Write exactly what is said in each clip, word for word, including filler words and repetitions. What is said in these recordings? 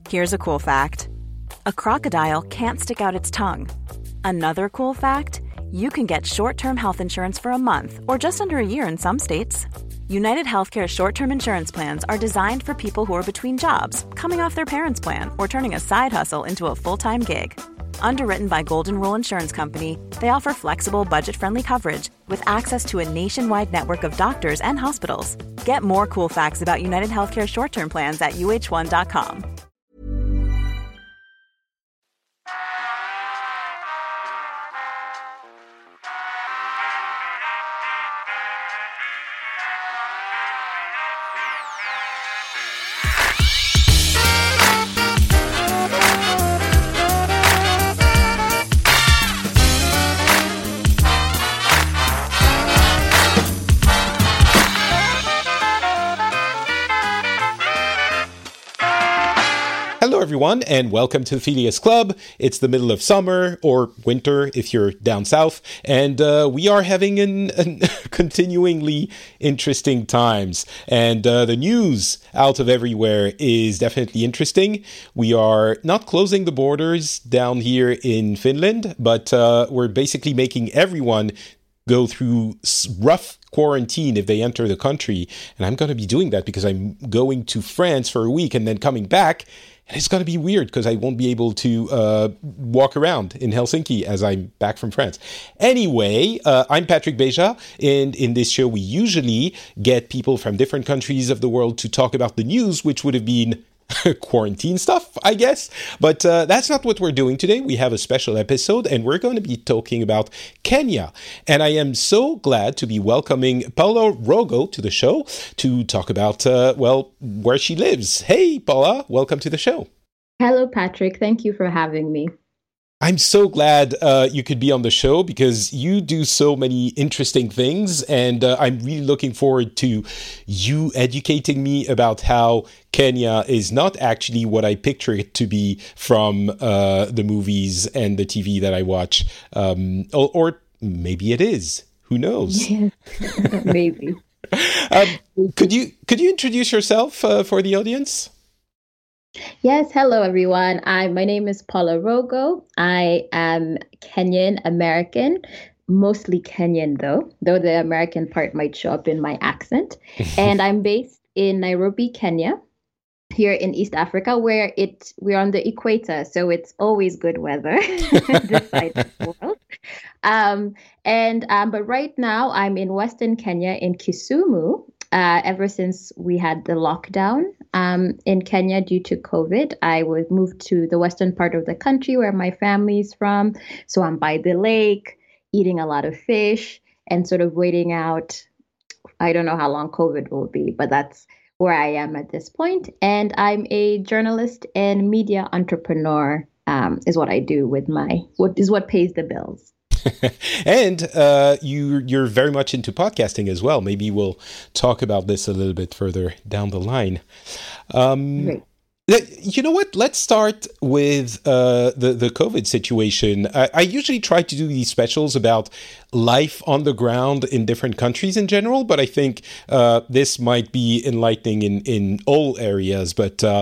Here's a cool fact. A crocodile can't stick out its tongue. Another cool fact, you can get short-term health insurance for a month or just under a year in some states. United Healthcare short-term insurance plans are designed for people who are between jobs, coming off their parents' plan, or turning a side hustle into a full-time gig. Underwritten by Golden Rule Insurance Company, they offer flexible, budget-friendly coverage with access to a nationwide network of doctors and hospitals. Get more cool facts about United Healthcare short-term plans at U H one dot com. Hello, everyone, and welcome to the Phileas Club. It's the middle of summer, or winter if you're down south, and uh, we are having an, an continuingly interesting times. And uh, the news out of everywhere is definitely interesting. We are not closing the borders down here in Finland, but uh, we're basically making everyone go through rough quarantine if they enter the country. And I'm going to be doing that because I'm going to France for a week and then coming back. And it's going to be weird because I won't be able to uh, walk around in Helsinki as I'm back from France. Anyway, uh, I'm Patrick Beja, and in this show we usually get people from different countries of the world to talk about the news, which would have been quarantine stuff, I guess. But uh, that's not what we're doing today. We have a special episode, and we're going to be talking about Kenya. And I am so glad to be welcoming Paula Rogo to the show to talk about, uh, well, where she lives. Hey, Paula, welcome to the show. Hello, Patrick. Thank you for having me. I'm so glad uh, you could be on the show because you do so many interesting things, and uh, I'm really looking forward to you educating me about how Kenya is not actually what I picture it to be from uh, the movies and the T V that I watch, um, or, or maybe it is. Who knows? Yeah, maybe. um, could you could you introduce yourself uh, for the audience? Yes, hello everyone. I my name is Paula Rogo. I am Kenyan American, mostly Kenyan though, though the American part might show up in my accent. And I'm based in Nairobi, Kenya, here in East Africa, where it we're on the equator, so it's always good weather this side of the world. Um, and um, but right now I'm in Western Kenya in Kisumu. Uh, ever since we had the lockdown um, in Kenya due to COVID, I was moved to the western part of the country where my family's from. So I'm by the lake, eating a lot of fish and sort of waiting out. I don't know how long COVID will be, but that's where I am at this point. And I'm a journalist and media entrepreneur, um, is what I do with my, what is what pays the bills. and uh, you, you're very much into podcasting as well. Maybe we'll talk about this a little bit further down the line. Um, Great. You know what? Let's start with uh, the, the COVID situation. I, I usually try to do these specials about life on the ground in different countries in general, but I think uh, this might be enlightening in, in all areas. But uh,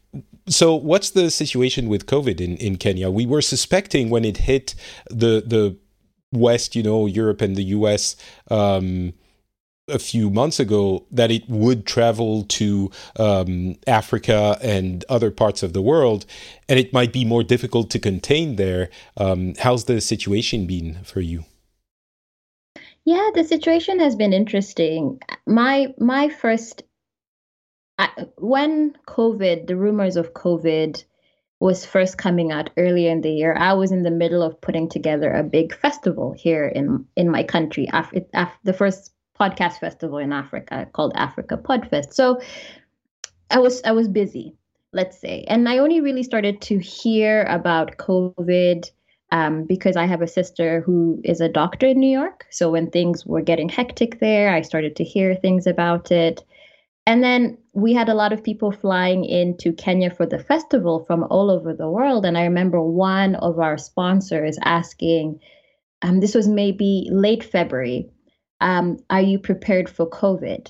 so what's the situation with COVID in, in Kenya? We were suspecting when it hit the the West, you know, Europe and the U S um, a few months ago, that it would travel to um, Africa and other parts of the world, and it might be more difficult to contain there. Um, how's the situation been for you? Yeah, the situation has been interesting. My my first, I, when COVID, the rumors of COVID was first coming out earlier in the year, I was in the middle of putting together a big festival here in, in my country, Af- Af- the first podcast festival in Africa called Africa Podfest. So I was I was busy, let's say. And I only really started to hear about COVID um, because I have a sister who is a doctor in New York. So when things were getting hectic there, I started to hear things about it. And then we had a lot of people flying into Kenya for the festival from all over the world. And I remember one of our sponsors asking, um, this was maybe late February, um, are you prepared for COVID?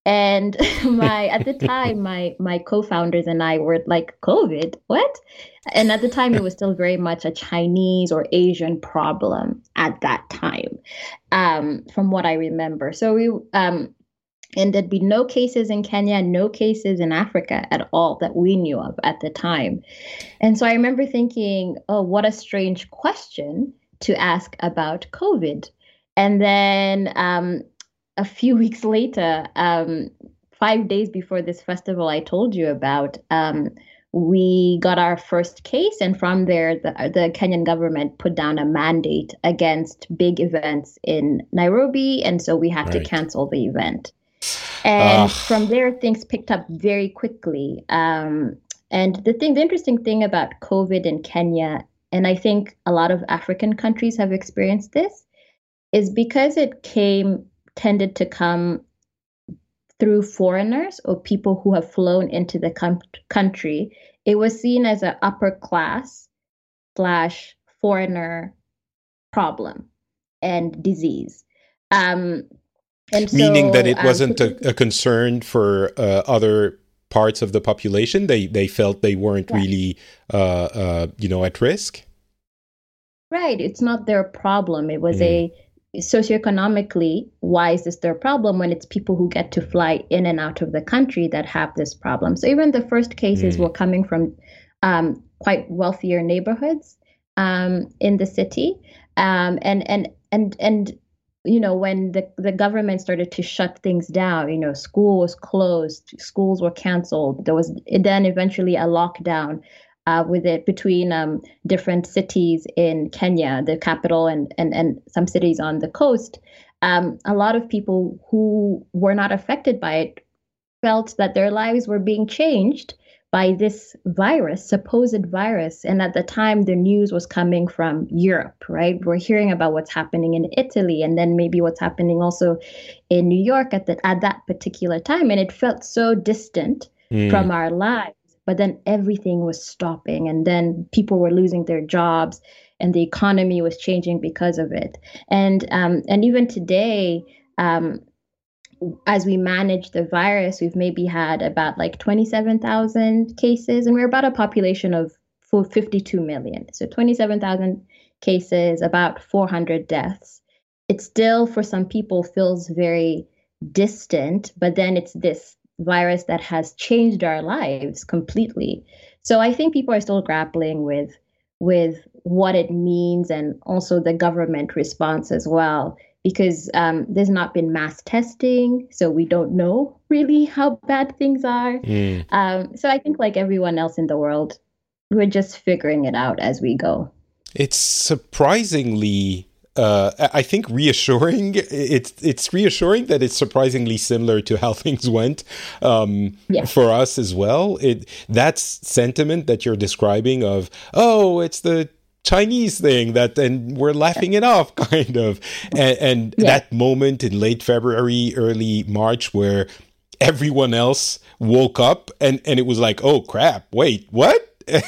And my at the time, my my co-founders and I were like, COVID, what? And at the time, it was still very much a Chinese or Asian problem at that time, um, from what I remember. So we um, and there'd be no cases in Kenya, no cases in Africa at all that we knew of at the time. And so I remember thinking, oh, what a strange question to ask about COVID. And then um, a few weeks later, um, five days before this festival I told you about, um, we got our first case. And from there, the, the Kenyan government put down a mandate against big events in Nairobi. And so we had right. to cancel the event. And uh. from there, things picked up very quickly. Um, and the thing, the interesting thing about COVID in Kenya, and I think a lot of African countries have experienced this, is because it came, tended to come through foreigners or people who have flown into the com- country, it was seen as an upper class slash foreigner problem and disease. Um, and so, Meaning that it um, wasn't a, a concern for uh, other parts of the population. They they felt they weren't yeah. really, uh, uh, you know, at risk. Right. It's not their problem. It was mm. a socioeconomically, why is this their problem when it's people who get to fly in and out of the country that have this problem? So even the first cases mm. were coming from um, quite wealthier neighborhoods um, in the city, um, and and and and you know when the the government started to shut things down, you know, school was closed, schools were canceled. There was then eventually a lockdown. Uh, with it between um, different cities in Kenya, the capital, and and and some cities on the coast, um, a lot of people who were not affected by it felt that their lives were being changed by this virus, supposed virus. And at the time, the news was coming from Europe, right? We're hearing about what's happening in Italy, and then maybe what's happening also in New York at the, at that particular time, and it felt so distant mm. from our lives. But then everything was stopping, and then people were losing their jobs, and the economy was changing because of it. And um, and even today, um, as we manage the virus, we've maybe had about like twenty-seven thousand cases, and we're about a population of fifty-two million. So twenty-seven thousand cases, about four hundred deaths. It still, for some people, feels very distant, but then it's this virus that has changed our lives completely. So I think people are still grappling with with what it means, and also the government response as well, because um, there's not been mass testing, so we don't know really how bad things are. Mm. Um, so I think like everyone else in the world, we're just figuring it out as we go. It's surprisingly Uh, I think reassuring. It's it's reassuring that it's surprisingly similar to how things went um, yeah. for us as well. It that sentiment that you're describing of, oh, it's the Chinese thing that, and we're laughing it off, kind of, and, and yeah. that moment in late February, early March, where everyone else woke up and and it was like, oh crap, wait, what?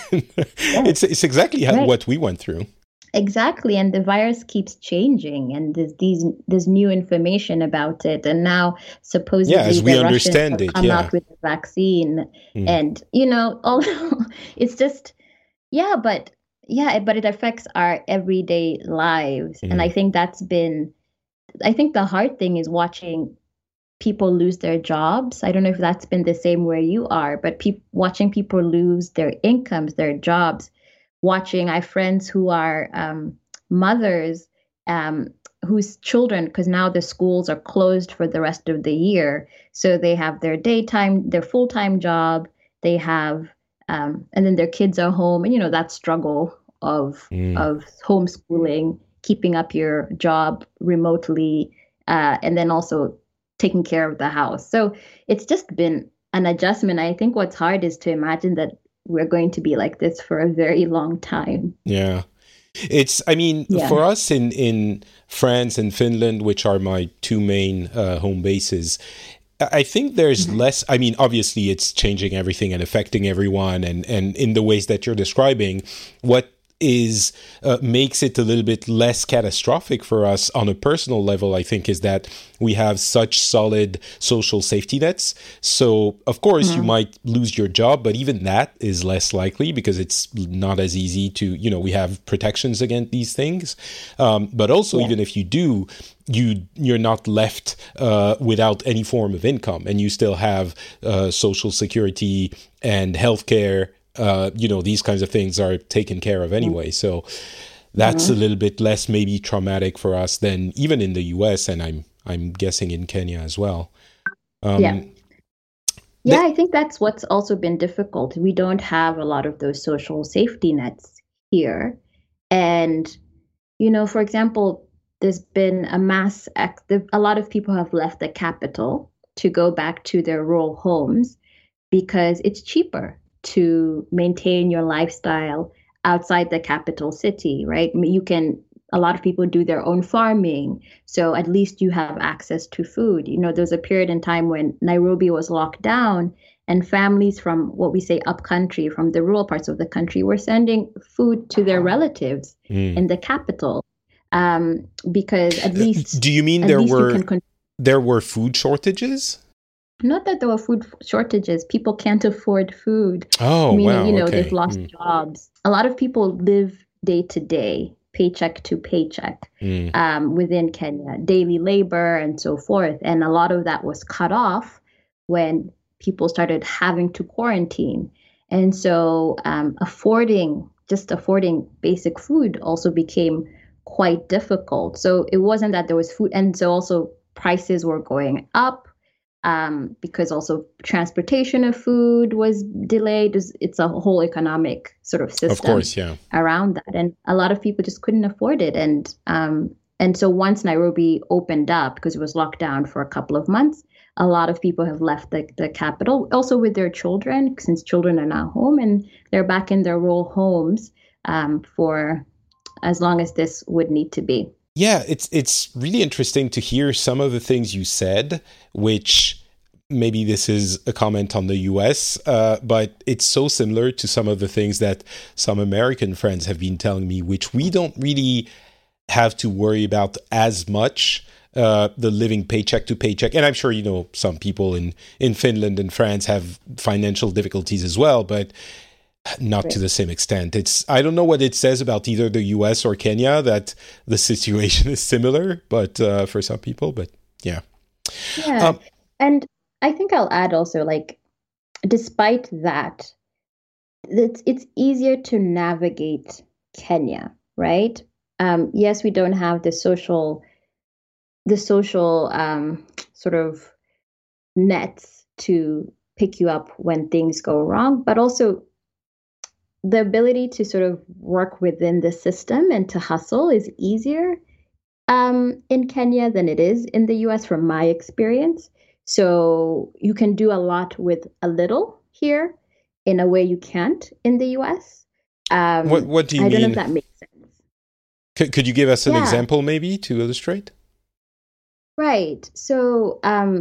yeah. It's it's exactly how, right. what we went through. Exactly, and the virus keeps changing, and there's these there's new information about it, and now supposedly yeah, as we the understand Russians have it, come yeah. out with the vaccine, mm. and you know, although it's just yeah, but yeah, but it affects our everyday lives, mm. and I think that's been, I think the hard thing is watching people lose their jobs. I don't know if that's been the same where you are, but pe- watching people lose their incomes, their jobs. Watching, I have friends who are um, mothers um, whose children, because now the schools are closed for the rest of the year, so they have their daytime, their full-time job, they have, um, and then their kids are home, and you know that struggle of mm. of homeschooling, keeping up your job remotely, uh, and then also taking care of the house. So it's just been an adjustment. I think what's hard is to imagine that we're going to be like this for a very long time. Yeah. It's, I mean, yeah. for us in, in France and Finland, which are my two main uh, home bases, I think there's mm-hmm. less, I mean, obviously it's changing everything and affecting everyone. And, and in the ways that you're describing, what is uh, makes it a little bit less catastrophic for us on a personal level, I think, is that we have such solid social safety nets. So, of course, mm-hmm. you might lose your job, but even that is less likely because it's not as easy to, you know, we have protections against these things. Um, but also, yeah. even if you do, you you're not left uh, without any form of income, and you still have uh, social security and healthcare. Uh, you know, these kinds of things are taken care of anyway. So that's mm-hmm. a little bit less maybe traumatic for us than even in the U S, and I'm I'm guessing in Kenya as well. Um, yeah. Yeah, th- I think that's what's also been difficult. We don't have a lot of those social safety nets here. And, you know, for example, there's been a mass, active, a lot of people have left the capital to go back to their rural homes because it's cheaper to maintain your lifestyle outside the capital city, right? You can, a lot of people do their own farming, so at least you have access to food. You know, there's a period in time when Nairobi was locked down and families from what we say upcountry, from the rural parts of the country, were sending food to their relatives mm. in the capital um, because at least... Do you mean there were con- there were food shortages? Not that there were food shortages. People can't afford food. Oh, meaning, wow. you know, okay. they've lost mm. jobs. A lot of people live day to day, paycheck to paycheck mm. um, within Kenya, daily labor and so forth. And a lot of that was cut off when people started having to quarantine. And so um, affording, just affording basic food also became quite difficult. So it wasn't that there was food. And so also prices were going up. Um, because also transportation of food was delayed. It's a whole economic sort of system of course, yeah. around that. And a lot of people just couldn't afford it. And um, and so once Nairobi opened up, because it was locked down for a couple of months, a lot of people have left the, the capital, also with their children, since children are now home and they're back in their rural homes um, for as long as this would need to be. Yeah, it's it's really interesting to hear some of the things you said, which maybe this is a comment on the U S, uh, but it's so similar to some of the things that some American friends have been telling me, which we don't really have to worry about as much, uh, the living paycheck to paycheck. And I'm sure, you know, some people in, in Finland and France have financial difficulties as well, but not right. to the same extent. It's I don't know what it says about either the U S or Kenya that the situation is similar, but uh, for some people, but yeah. Yeah. Um, and I think I'll add also, like, despite that, it's it's easier to navigate Kenya, right? Um, yes, we don't have the social, the social um, sort of nets to pick you up when things go wrong, but also the ability to sort of work within the system and to hustle is easier um, in Kenya than it is in the U S from my experience. So you can do a lot with a little here in a way you can't in the U S. Um, what, what do you I mean? I don't know if that makes sense. Could, could you give us an yeah. example maybe to illustrate? Right. So um,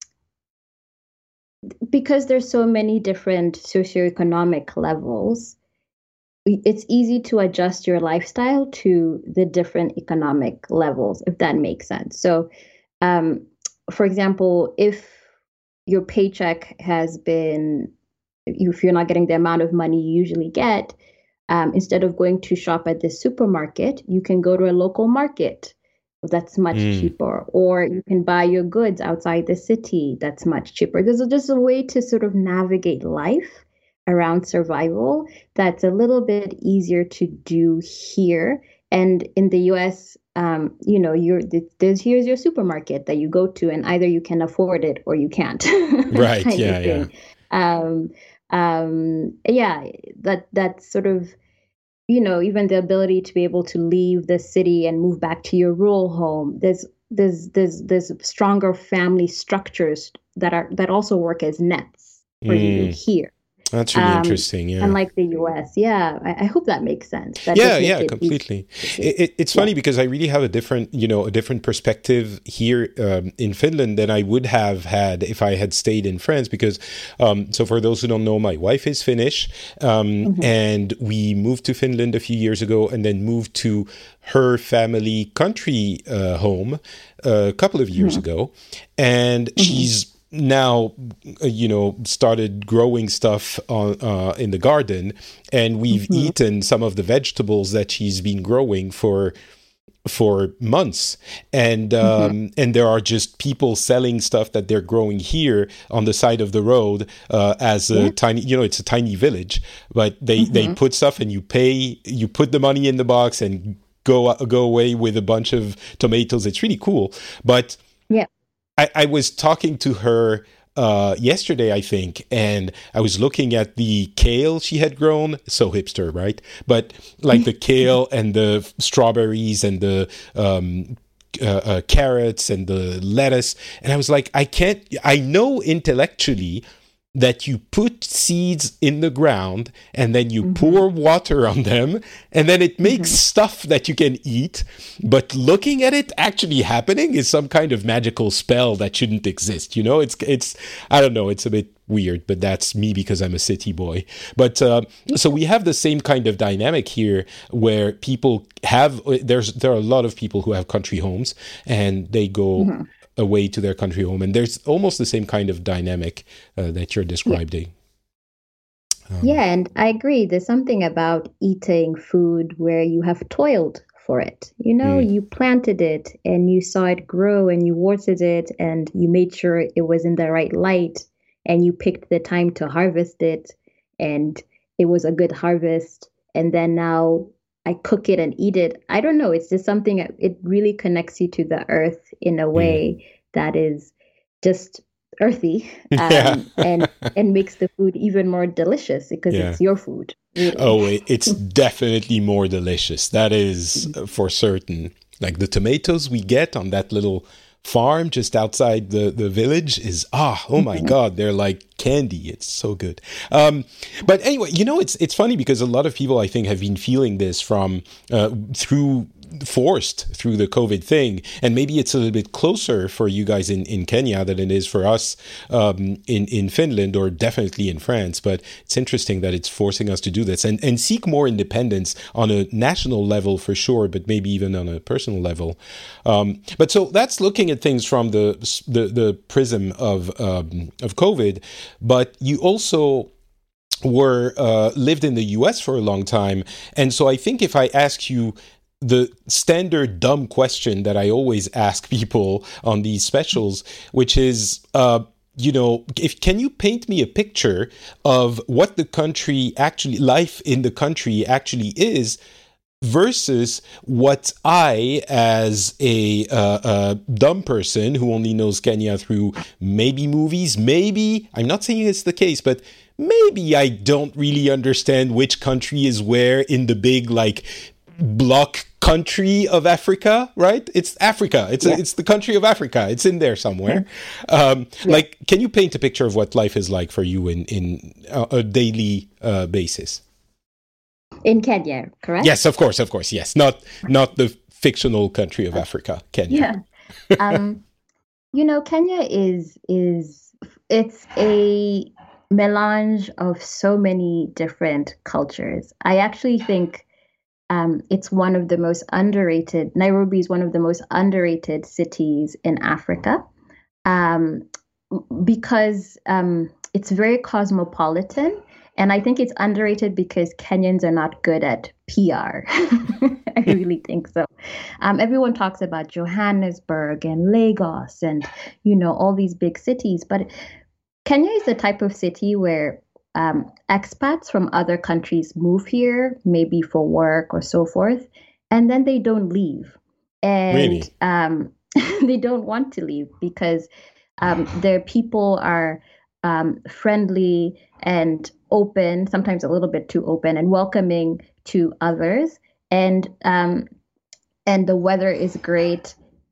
because there's so many different socioeconomic levels, it's easy to adjust your lifestyle to the different economic levels, if that makes sense. So, um, for example, if your paycheck has been, if you're not getting the amount of money you usually get, um, instead of going to shop at the supermarket, you can go to a local market that's much mm. cheaper, or you can buy your goods outside the city that's much cheaper. There's just a way to sort of navigate life around survival that's a little bit easier to do here. And in the U S, um, you know, you're there's here's your supermarket that you go to, and either you can afford it or you can't. Right. yeah. Yeah. Um, um, yeah. That that's sort of, you know, even the ability to be able to leave the city and move back to your rural home. There's there's there's there's stronger family structures that are that also work as nets for mm. you here. That's really Um, interesting. Yeah. unlike the U S. Yeah, I, I hope that makes sense. That Yeah, just makes yeah, it completely. easy. It, it, it's Yeah. funny because I really have a different, you know, a different perspective here um, in Finland than I would have had if I had stayed in France. Because, um, so for those who don't know, my wife is Finnish, um, Mm-hmm. and we moved to Finland a few years ago, and then moved to her family country uh, home a couple of years Mm-hmm. ago, and Mm-hmm. she's now uh, you know started growing stuff on uh, in the garden, and we've Mm-hmm. eaten some of the vegetables that she's been growing for for months, and um Mm-hmm. and there are just people selling stuff that they're growing here on the side of the road, uh, as a Yeah. tiny, you know, it's a tiny village, but they they Mm-hmm. put stuff and you pay, you put the money in the box and go go away with a bunch of tomatoes. It's really cool. But Yeah. I, I was talking to her uh, yesterday, I think, and I was looking at the kale she had grown. So hipster, right? But like the kale and the strawberries and the um, uh, uh, carrots and the lettuce, and I was like, I can't. I know intellectually that you put seeds in the ground and then you Mm-hmm. pour water on them, and then it makes stuff that you can eat. But looking at it actually happening is some kind of magical spell that shouldn't exist. You know, it's, it's, I don't know, it's a bit weird, but that's me because I'm a city boy. But uh, so we have the same kind of dynamic here where people have, there's, there are a lot of people who have country homes and they go Mm-hmm. away to their country home, and there's almost the same kind of dynamic uh, that you're describing. Um, Yeah, and I agree. There's something about eating food where you have toiled for it. You know, Mm. you planted it and you saw it grow and you watered it and you made sure it was in the right light and you picked the time to harvest it and it was a good harvest. And then now I cook it and eat it. I don't know. It's just something, it really connects you to the earth in a way that is just earthy, Yeah. um, and and makes the food even more delicious because Yeah. it's your food. Really. Oh, it- it's definitely more delicious. That is uh, for certain. Like the tomatoes we get on that little farm just outside the, the village is, ah, oh my God, they're like candy. It's so good. Um, but anyway, you know, it's it's funny because a lot of people, I think, have been feeling this from uh, through forced through the COVID thing, and maybe it's a little bit closer for you guys in, in Kenya than it is for us um, in in Finland, or definitely in France. But it's interesting that it's forcing us to do this and and seek more independence on a national level for sure, but maybe even on a personal level. Um, but so that's looking at things from the the, the prism of um, of COVID, but you also were uh, lived in the U S for a long time, and so I think if I ask you the standard dumb question that I always ask people on these specials, which is, uh, you know, if can you paint me a picture of what the country actually, life in the country actually is, versus what I, as a, uh, a dumb person who only knows Kenya through maybe movies, maybe, I'm not saying it's the case, but maybe I don't really understand which country is where in the big, like, block country of Africa, right? It's Africa. It's Yeah. a, it's the country of Africa. It's in there somewhere. Um, Yeah. Like, can you paint a picture of what life is like for you in in a, a daily uh, basis? In Kenya, correct? Yes, of course, of course. Yes, not not the fictional country of Africa, Kenya. Yeah. Um, you know, Kenya is is it's a melange of so many different cultures. I actually think um, it's one of the most underrated. Nairobi is one of the most underrated cities in Africa, um, because um, it's very cosmopolitan. And I think it's underrated because Kenyans are not good at P R. I really think so. Um, everyone talks about Johannesburg and Lagos and, you know, all these big cities. But Kenya is the type of city where um, expats from other countries move here, maybe for work or so forth, and then they don't leave. And Really? um, they don't want to leave because um, their people are um, friendly and open, sometimes a little bit too open and welcoming to others. And um, and the weather is great.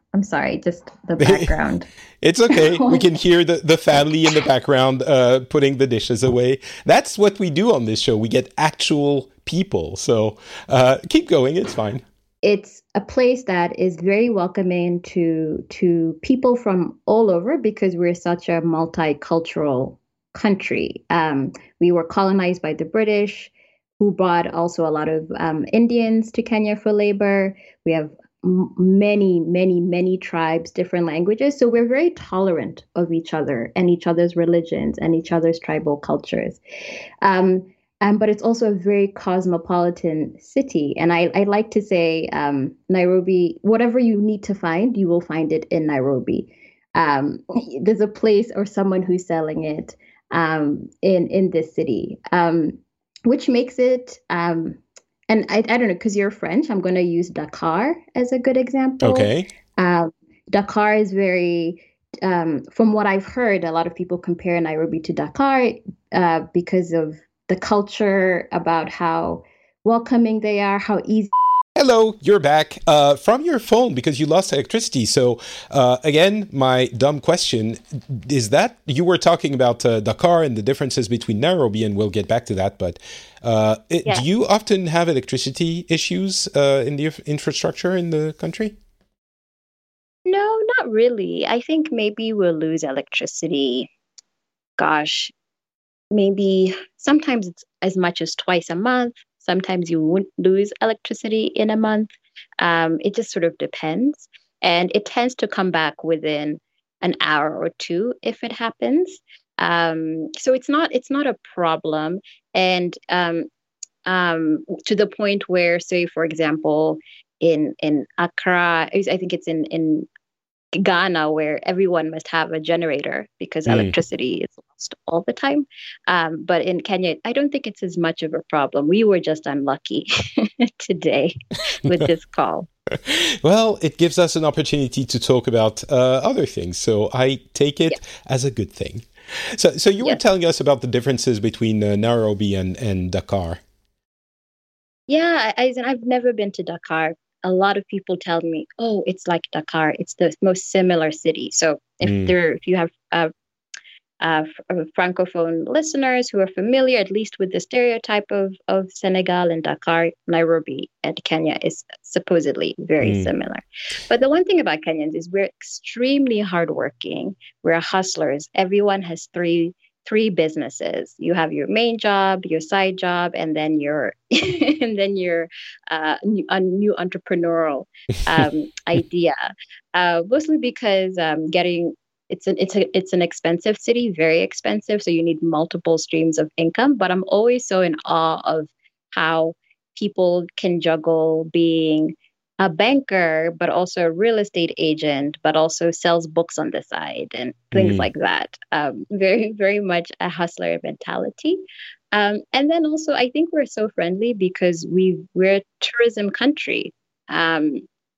I'm sorry, just the background. It's okay. We can hear the, the family in the background uh, putting the dishes away. That's what we do on this show. We get actual people. So uh, keep going. It's fine. It's a place that is very welcoming to to people from all over because we're such a multicultural country. Um, we were colonized by the British, who brought also a lot of um, Indians to Kenya for labor. We have m- many, many, many tribes, different languages. So we're very tolerant of each other and each other's religions and each other's tribal cultures. Um, Um, but it's also a very cosmopolitan city. And I, I like to say um, Nairobi, whatever you need to find, you will find it in Nairobi. Um, there's a place or someone who's selling it um, in, in this city, um, which makes it, um, and I, I don't know, because you're French, I'm going to use Dakar as a good example. Okay. Um, Dakar is very, um, from what I've heard, a lot of people compare Nairobi to Dakar uh, because of the culture, about how welcoming they are, how easy. Hello, you're back uh, from your phone because you lost electricity. So uh, again, my dumb question is that you were talking about uh, Dakar and the differences between Nairobi, and we'll get back to that. But uh, it, yeah. do you often have electricity issues uh, in the infrastructure in the country? No, not really. I think maybe we'll lose electricity. Gosh. Maybe sometimes it's as much as twice a month. Sometimes you won't lose electricity in a month. Um, it just sort of depends. And it tends to come back within an hour or two if it happens. Um, so it's not it's not a problem. And um, um, to the point where, say, for example, in, in Accra, I think it's in, in Ghana, where everyone must have a generator because mm. electricity is lost all the time. Um, but in Kenya, I don't think it's as much of a problem. We were just unlucky today with this call. Well, it gives us an opportunity to talk about uh, other things. So I take it yeah. as a good thing. So so you yes. were telling us about the differences between uh, Nairobi and, and Dakar. Yeah, I, I've never been to Dakar. A lot of people tell me, "Oh, it's like Dakar. It's the most similar city." So, if mm. there, if you have uh, uh, francophone listeners who are familiar, at least with the stereotype of of Senegal and Dakar, Nairobi and Kenya is supposedly very mm. similar. But the one thing about Kenyans is we're extremely hardworking. We're hustlers. Everyone has three. Three businesses. You have your main job, your side job, and then your and then your uh, new, a new entrepreneurial um, idea. Uh, mostly because um, getting it's an it's a it's an expensive city, very expensive. So you need multiple streams of income. But I'm always so in awe of how people can juggle being a banker, but also a real estate agent, but also sells books on the side and things mm. like that. Um, very, very much a hustler mentality. Um, and then also, I think we're so friendly because we we're a tourism country. Um,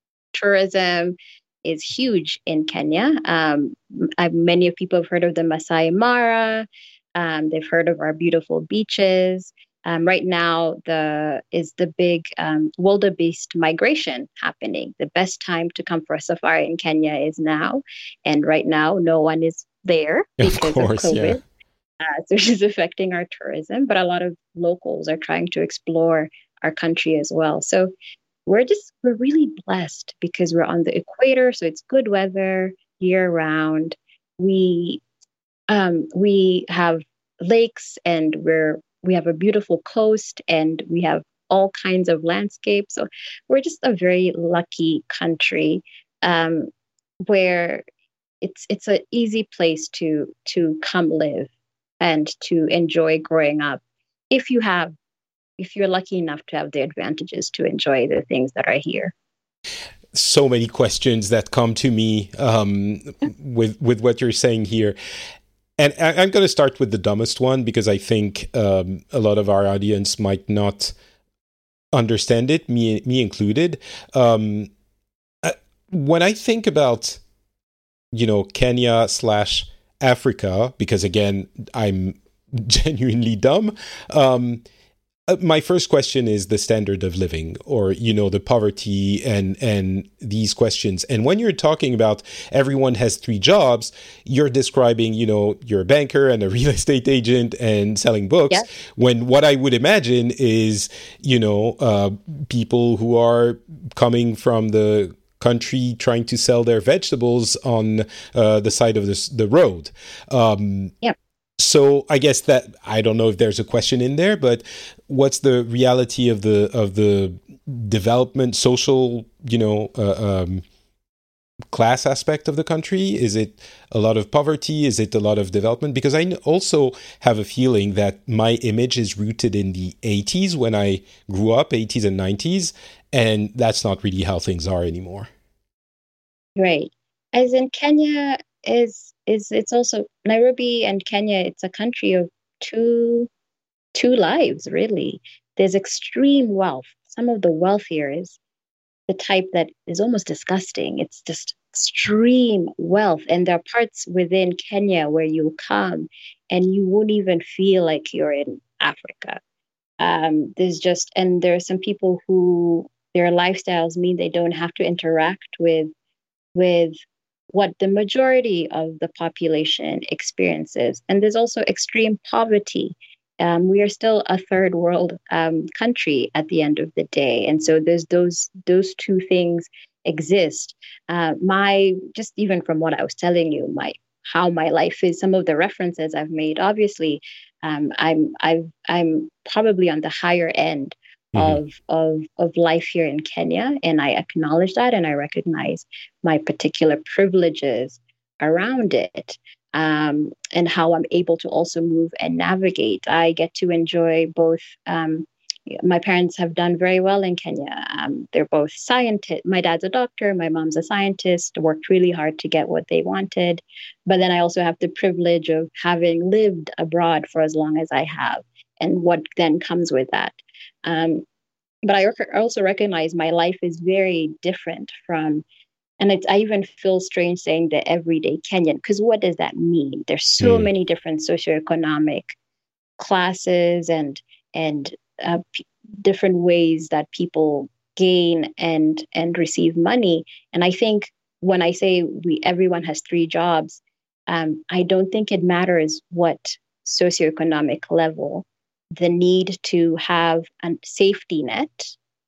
tourism is huge in Kenya. Um, I, many of people have heard of the Masai Mara. Um, they've heard of our beautiful beaches. Um, right now, the is the big um, wildebeest migration happening. The best time to come for a safari in Kenya is now. And right now, no one is there because of, course, of COVID. Yeah. Uh, so it's affecting our tourism. But a lot of locals are trying to explore our country as well. So we're just, we're really blessed because we're on the equator. So it's good weather year round. We, um, we have lakes and we're We have a beautiful coast and we have all kinds of landscapes. So we're just a very lucky country um, where it's it's an easy place to to come live and to enjoy growing up if you have if you're lucky enough to have the advantages to enjoy the things that are here. So many questions that come to me um, with with what you're saying here. And I'm going to start with the dumbest one because I think um, a lot of our audience might not understand it, me me included. Um, when I think about, you know, Kenya slash Africa, because again, I'm genuinely dumb. Um, Uh, my first question is the standard of living, or, you know, the poverty and and these questions. And when you're talking about everyone has three jobs, you're describing, you know, you're a banker and a real estate agent and selling books. Yeah. When what I would imagine is, you know, uh, people who are coming from the country trying to sell their vegetables on uh, the side of this, the road. Um, yeah. So I guess that, I don't know if there's a question in there, but what's the reality of the of the development, social, you know, uh, um, class aspect of the country? Is it a lot of poverty? Is it a lot of development? Because I also have a feeling that my image is rooted in the eighties when I grew up, eighties and nineties, and that's not really how things are anymore. Right. As in Kenya is is it's also Nairobi and Kenya, it's a country of two two lives, really. There's extreme wealth. Some of the wealth here is the type that is almost disgusting. It's just extreme wealth. And there are parts within Kenya where you come and you won't even feel like you're in Africa. Um, there's just, and there are some people who their lifestyles mean they don't have to interact with with what the majority of the population experiences. And there's also extreme poverty. Um, we are still a third world um, country at the end of the day. And so there's those those two things exist. Uh, my, just even from what I was telling you, my how my life is, some of the references I've made, obviously, um, I'm I've, I'm probably on the higher end Mm-hmm. of of of life here in Kenya, and I acknowledge that, and I recognize my particular privileges around it, um, and how I'm able to also move and navigate. I get to enjoy both. Um, my parents have done very well in Kenya. Um, they're both scientists. My dad's a doctor. My mom's a scientist. Worked really hard to get what they wanted, but then I also have the privilege of having lived abroad for as long as I have, and what then comes with that. Um, but I rec- also recognize my life is very different from, and it's, I even feel strange saying the everyday Kenyan, because what does that mean? There's so mm. many different socioeconomic classes and and uh, p- different ways that people gain and and receive money. And I think when I say we everyone has three jobs, um, I don't think it matters what socioeconomic level. The need to have a safety net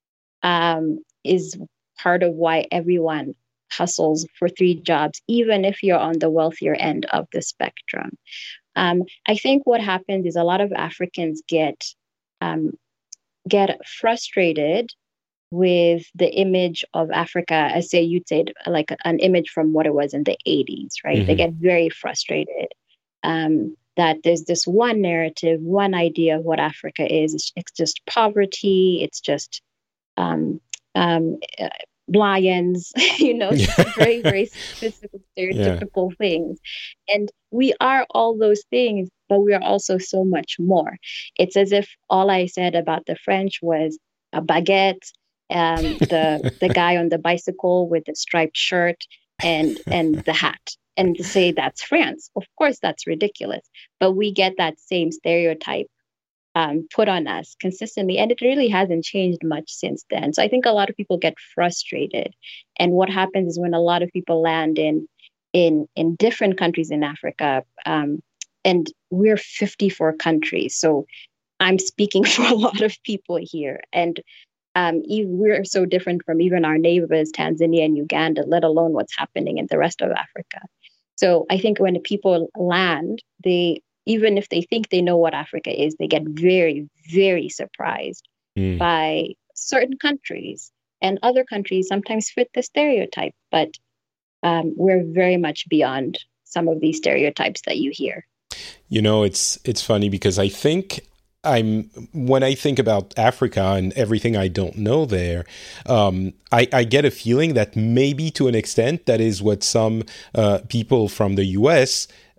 um, is part of why everyone hustles for three jobs, even if you're on the wealthier end of the spectrum. Um, I think what happens is a lot of Africans get um, get frustrated with the image of Africa, as say you'd say like an image from what it was in the eighties, right? Mm-hmm. They get very frustrated. Um, that there's this one narrative, one idea of what Africa is. It's, it's just poverty. It's just um, um, uh, lions, you know, very, very specific, stereotypical yeah. things. And we are all those things, but we are also so much more. It's as if all I said about the French was a baguette, um, the the guy on the bicycle with the striped shirt and and the hat. And to say that's France, of course, that's ridiculous. But we get that same stereotype um, put on us consistently. And it really hasn't changed much since then. So I think a lot of people get frustrated. And what happens is when a lot of people land in in, in different countries in Africa, um, and we're fifty-four countries. So I'm speaking for a lot of people here. And Um, we're so different from even our neighbors, Tanzania and Uganda, let alone what's happening in the rest of Africa. So I think when people land, they, even if they think they know what Africa is, they get very, very surprised mm. by certain countries. And other countries sometimes fit the stereotype, but um, we're very much beyond some of these stereotypes that you hear. You know, it's it's funny because I think I'm when I think about Africa and everything I don't know there, um, I, I get a feeling that maybe to an extent that is what some uh, people from the U S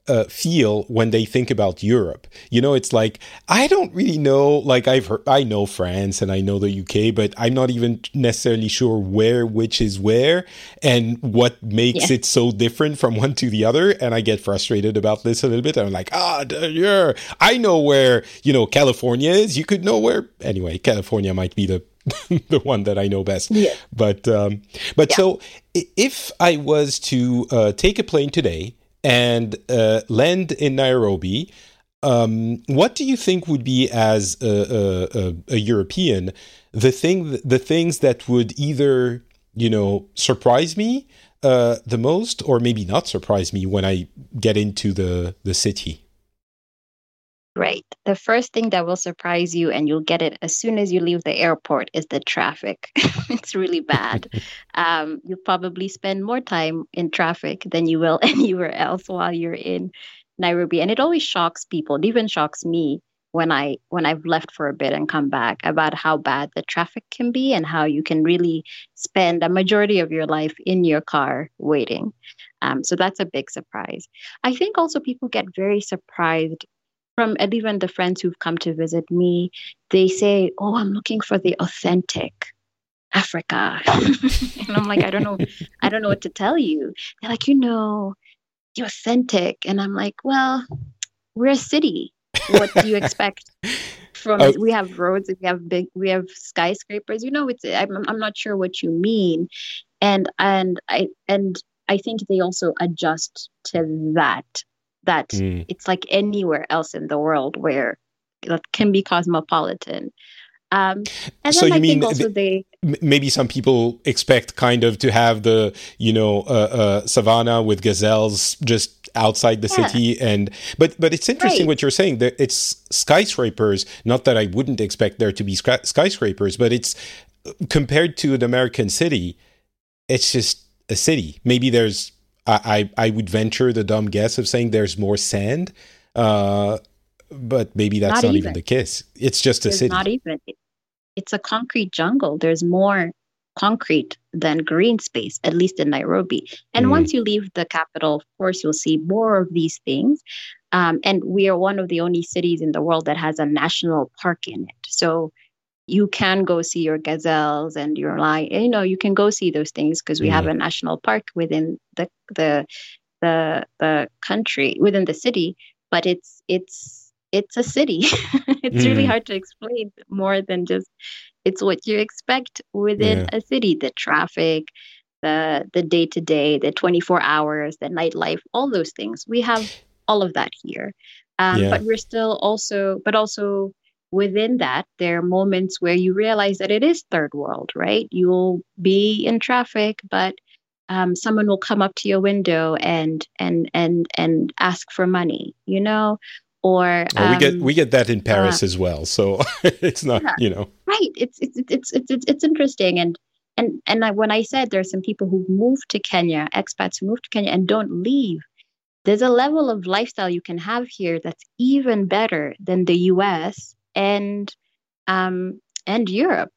uh, feel when they think about Europe. You know, it's like, I don't really know, like I've heard, I know France and I know the U K, but I'm not even necessarily sure where which is where and what makes yeah. it so different from one to the other. And I get frustrated about this a little bit. I'm like, ah, yeah, I know where, you know, California is. You could know where. Anyway, California might be the the one that I know best. Yeah. But, um, but yeah. so if I was to uh, take a plane today and uh, land in Nairobi, um, what do you think would be, as a, a, a European, the thing, the things that would either, you know, surprise me uh, the most, or maybe not surprise me when I get into the, the city? Right. The first thing that will surprise you, and you'll get it as soon as you leave the airport, is the traffic. It's really bad. um, you'll probably spend more time in traffic than you will anywhere else while you're in Nairobi. And it always shocks people. It even shocks me when I when I've left for a bit and come back, about how bad the traffic can be and how you can really spend a majority of your life in your car waiting. Um, so that's a big surprise. I think also people get very surprised from, and even the friends who've come to visit me, they say, oh, I'm looking for the authentic Africa. And I'm like, I don't know. I don't know what to tell you. They're like, you know, the authentic. And I'm like, well, we're a city. What do you expect from oh. it? We have roads, we have big, we have skyscrapers. You know, it's, I'm, I'm not sure what you mean. And, and I, and I think they also adjust to that. That mm. it's like anywhere else in the world where that can be cosmopolitan. Um, and so then you I mean think also they maybe some people expect kind of to have the, you know, uh, uh, savannah with gazelles just outside the yeah. city, and but but it's interesting right. what you're saying, that it's skyscrapers. Not that I wouldn't expect there to be skyscrapers, but it's compared to an American city, it's just a city. Maybe there's. I, I would venture the dumb guess of saying there's more sand, uh, but maybe that's not, not even. even the case. It's just there's a city. Not even. It's a concrete jungle. There's more concrete than green space, at least in Nairobi. And mm. once you leave the capital, of course, you'll see more of these things. Um, and we are one of the only cities in the world that has a national park in it. So you can go see your gazelles and your lion. You know, you can go see those things because we mm. have a national park within the the the the country, within the city. But it's it's it's a city. It's mm. really hard to explain more than just it's what you expect within yeah. a city. The traffic, the the day to day, the twenty-four hours, the nightlife, all those things. We have all of that here, um, yeah. but we're still also, but also. Within that, there are moments where you realize that it is third world, right? You'll be in traffic, but um, someone will come up to your window and and and and ask for money, you know, or oh, um, we get we get that in Paris uh, as well. So it's not, yeah, you know, right? It's it's it's it's it's, it's interesting, and and and I, when I said there are some people who move to Kenya, expats who move to Kenya and don't leave. There's a level of lifestyle you can have here that's even better than the U S and um, and Europe,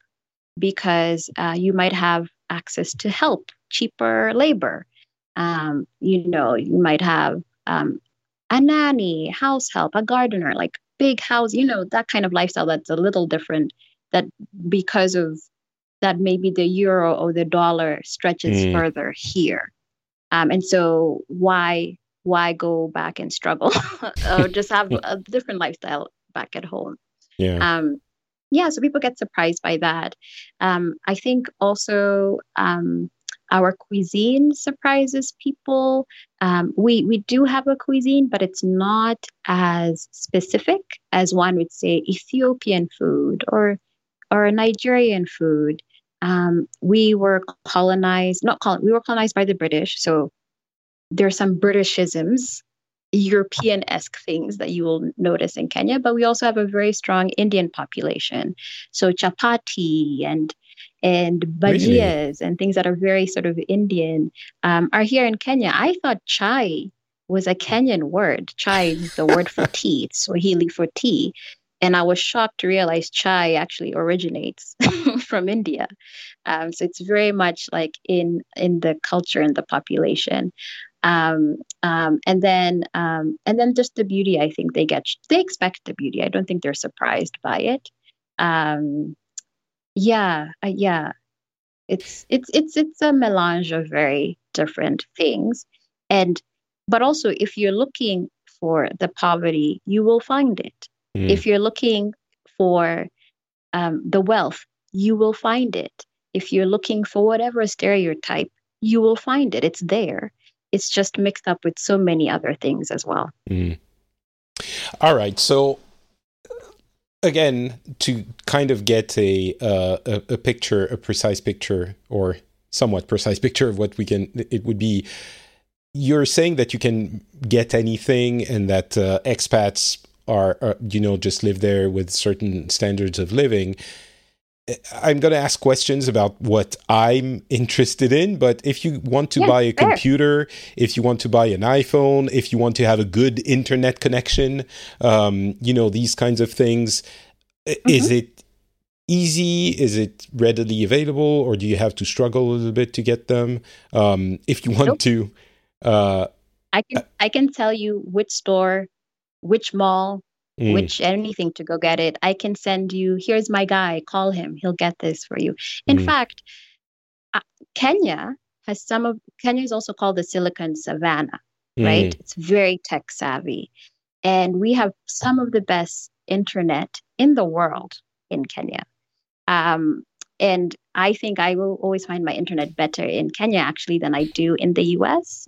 because uh, you might have access to help, cheaper labor. Um, you know, you might have um, a nanny, house help, a gardener, like big house, you know, that kind of lifestyle that's a little different, that because of that maybe the euro or the dollar stretches mm. further here. Um, and so why why go back and struggle or just have a different lifestyle back at home? Yeah. Um, yeah. So people get surprised by that. Um, I think also um, our cuisine surprises people. Um, we we do have a cuisine, but it's not as specific as one would say Ethiopian food or or Nigerian food. Um, we were colonized, not col- we were colonized by the British. So there are some Britishisms, European-esque things that you will notice in Kenya, but we also have a very strong Indian population. So chapati and and bhajias really? and things that are very sort of Indian um, are here in Kenya. I thought chai was a Kenyan word. Chai is the word for tea. It's Swahili for tea. And I was shocked to realize chai actually originates from India. Um, so it's very much like in in the culture and the population. Um, um, and then um, and then just the beauty. I think they get they expect the beauty. I don't think they're surprised by it. Um, yeah, uh, yeah. It's it's it's it's a melange of very different things, and but also if you're looking for the poverty, you will find it. Mm. If you're looking for um, the wealth, you will find it. If you're looking for whatever stereotype, you will find it. It's there. It's just mixed up with so many other things as well. Mm. All right. So again, to kind of get a, uh, a a picture, a precise picture, or somewhat precise picture of what we can, it would be. You're saying that you can get anything, and that uh, expats are, are, you know, just live there with certain standards of living. I'm going to ask questions about what I'm interested in, but if you want to Yeah, buy a fair. computer, if you want to buy an iPhone, if you want to have a good internet connection, um, you know, these kinds of things, Mm-hmm. is it easy? Is it readily available? Or do you have to struggle a little bit to get them? Um, if you want Nope. to... Uh, I can I can tell you which store, which mall, mm, which anything to go get it. I can send you, here's my guy, call him. He'll get this for you. In mm, fact, uh, Kenya has some of Kenya is also called the Silicon Savannah, right? mm, It's very tech savvy. And we have some of the best internet in the world in Kenya. Um, and I think I will always find my internet better in Kenya actually than I do in the U S.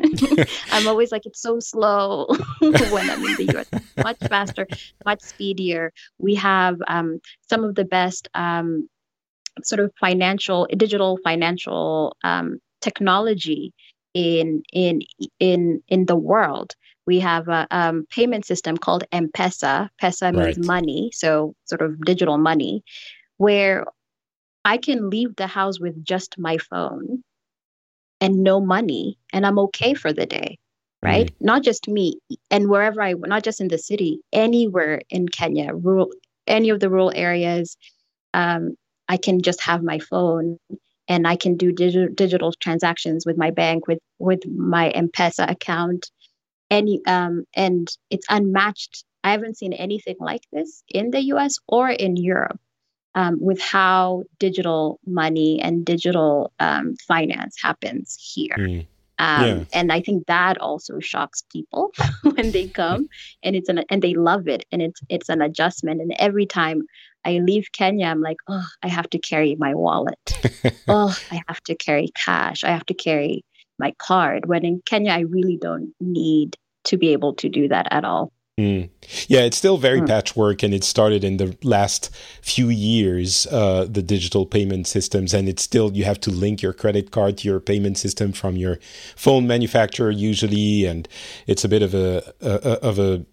I'm always like, it's so slow when I'm in the U S. Much faster, much speedier. We have um, some of the best um, sort of financial, digital financial um, technology in in in in the world. We have a um, payment system called M-Pesa. Pesa means right. money, so sort of digital money, where I can leave the house with just my phone and no money, and I'm okay for the day, right? Mm, Not just me, and wherever I, not just in the city, anywhere in Kenya, rural, any of the rural areas, um, I can just have my phone and I can do digi- digital transactions with my bank, with with my M-Pesa account, any um, and it's unmatched. I haven't seen anything like this in the U S or in Europe. Um, with how digital money and digital um, finance happens here. mm, Um, yeah. and I think that also shocks people when they come, and it's an and they love it, and it's it's an adjustment. And every time I leave Kenya, I'm like, oh, I have to carry my wallet. Oh, I have to carry cash. I have to carry my card. When in Kenya, I really don't need to be able to do that at all. Mm. Yeah, it's still very Mm. patchwork, and it started in the last few years, uh, the digital payment systems, and it's still, you have to link your credit card to your payment system from your phone manufacturer usually, and it's a bit of a, a of a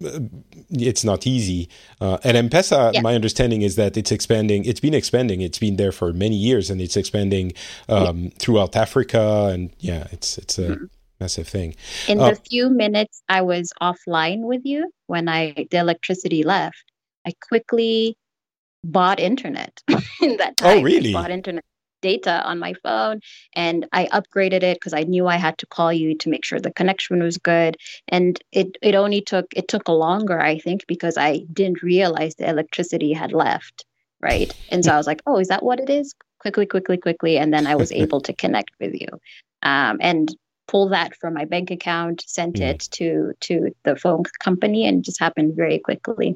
it's not easy. Uh, and M-Pesa, Yeah. my understanding is that it's expanding. It's been expanding. It's been there for many years, and it's expanding um, throughout Africa. And yeah, it's it's a Mhm. massive thing. In Uh, the few minutes I was offline with you, when I the electricity left, I quickly bought internet in that oh, time. really? I bought internet data on my phone, and I upgraded it because I knew I had to call you to make sure the connection was good. And it it only took it took longer, I think, because I didn't realize the electricity had left, right? And so I was like, oh, is that what it is? Quickly, quickly, quickly, and then I was able to connect with you. Um, and pull that from my bank account, sent Mm. it to to the phone company, and it just happened very quickly.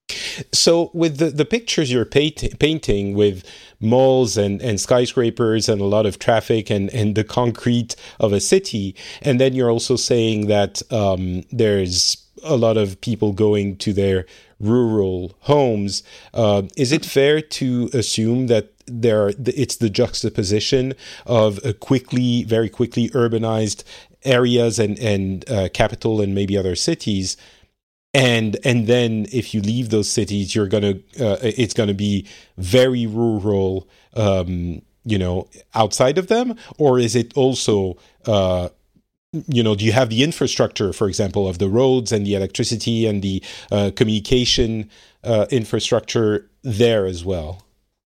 So with the, the pictures you're paint, painting with malls and, and skyscrapers and a lot of traffic and, and the concrete of a city, and then you're also saying that um, there's a lot of people going to their rural homes, uh, is it fair to assume that there are, it's the juxtaposition of a quickly, very quickly urbanized areas and, and uh, capital and maybe other cities, And and then if you leave those cities, you're gonna uh, it's gonna be very rural, um, you know, outside of them, or is it also, uh, you know, do you have the infrastructure, for example, of the roads and the electricity and the uh, communication uh, infrastructure there as well?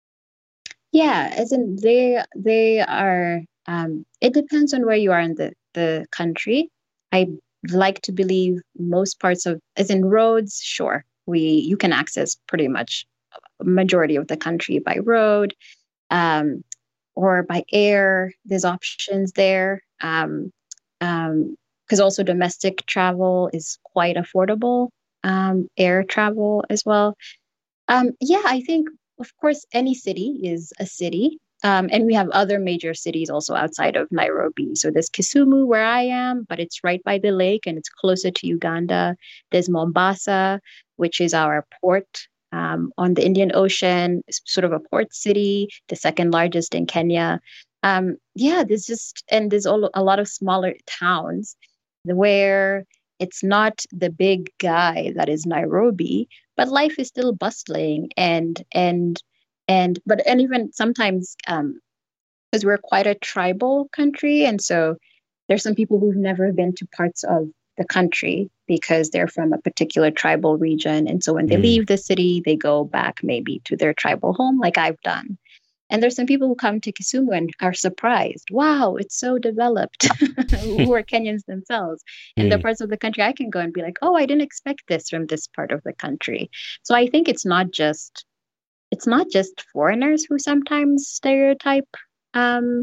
Yeah, as in they they are. Um, it depends on where you are in the the the country, I like to believe most parts of, as in roads, sure, we you can access pretty much a majority of the country by road, um, or by air. There's options there. Um, um, because also domestic travel is quite affordable, um, air travel as well. Um, yeah, I think, of course, any city is a city. Um, and we have other major cities also outside of Nairobi. So there's Kisumu, where I am, but it's right by the lake and it's closer to Uganda. There's Mombasa, which is our port um, on the Indian Ocean, it's sort of a port city, the second largest in Kenya. Um, yeah, there's just, and there's all, a lot of smaller towns where it's not the big guy that is Nairobi, but life is still bustling and and and but and even sometimes um because we're quite a tribal country, and so there's some people who've never been to parts of the country because they're from a particular tribal region, and so when they mm. leave the city, they go back maybe to their tribal home, like I've done. And there's some people who come to Kisumu and are surprised. Wow, it's so developed, who are Kenyans themselves. And mm. the parts of the country I can go and be like, oh, I didn't expect this from this part of the country. So I think it's not just it's not just foreigners who sometimes stereotype um,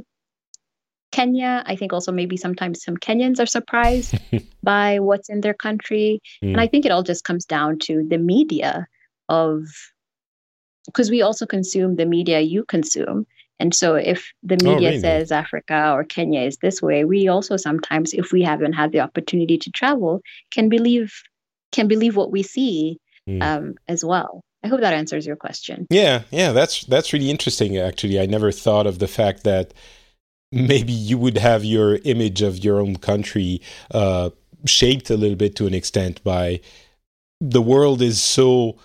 Kenya. I think also maybe sometimes some Kenyans are surprised by what's in their country. Mm. And I think it all just comes down to the media of, because we also consume the media you consume. And so if the media oh, really? says Africa or Kenya is this way, we also sometimes, if we haven't had the opportunity to travel, can believe can believe what we see mm. um, as well. I hope that answers your question. Yeah, yeah, that's that's really interesting, actually. I never thought of the fact that maybe you would have your image of your own country uh, shaped a little bit to an extent by the world is so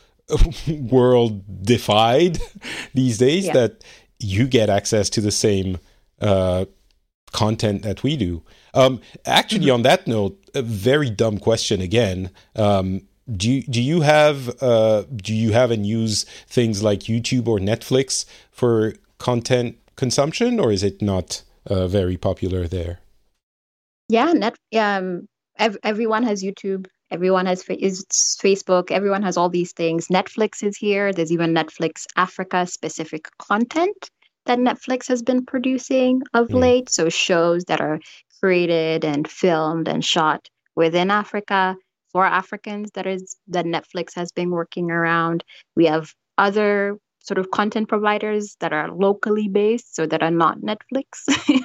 world-defied these days yeah. that you get access to the same uh, content that we do. Um, actually, mm-hmm. on that note, a very dumb question again. Um, do you, do you have uh, do you have and use things like YouTube or Netflix for content consumption, or is it not uh, very popular there? Yeah, net. Um, ev- everyone has YouTube. Everyone has fa- is Facebook. Everyone has all these things. Netflix is here. There's even Netflix Africa specific content that Netflix has been producing of mm. late. So shows that are created and filmed and shot within Africa for Africans that is that Netflix has been working around. We have other sort of content providers that are locally based, so that are not Netflix.